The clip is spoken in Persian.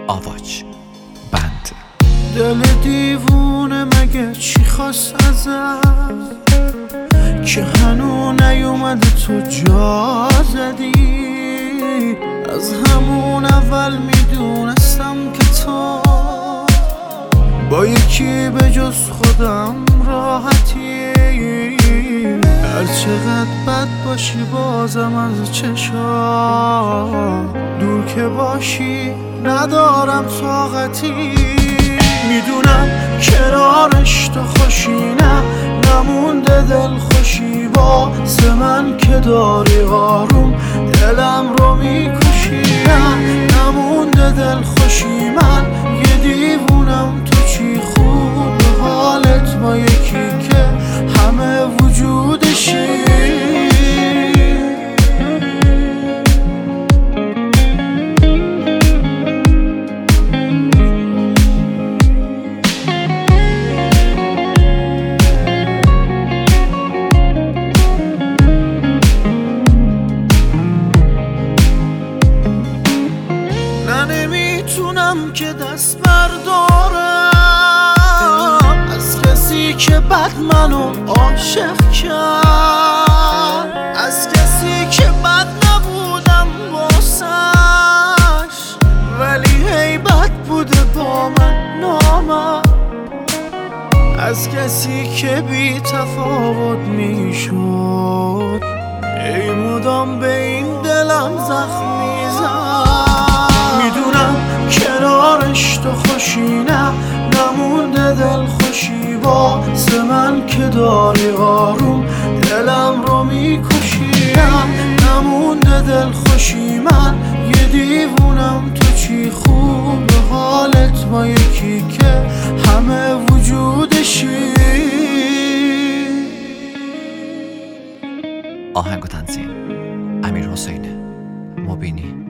آواج بند. دل دیوونه مگه چی خواست ازم که هنو نیومده تو جا زدی؟ از همون اول میدونستم که تو با یکی به جز خودم راحتی. هر چقدر بد باشی بازم از چشام دور که باشی ندارم طاقتی. میدونم کنارش تو خوشی نمونده دل خوشی واسه من که داری آروم دلم رو میکشی. نمونده دل خوشی من یه دیوونم تو چی خوب حالت با یکی که همه وجودشی. نمیتونم که دست بردارم از کسی که بد منو عاشق کرد، از کسی که بد نبودم واسش ولی هی بد بوده با من نامم، از کسی که بی تفاوت میشد ای مدام به این دلم زخم میزد. میدونم کنارش تو خوشی نمونده دل خوشی واسه من که داری آروم دلم رو میکشی. نمونده دل خوشی من یه دیوونم تو چی خوب حالت با یکی که همه وجودشی. آهنگ و تنظیم امیر حسین مبینی.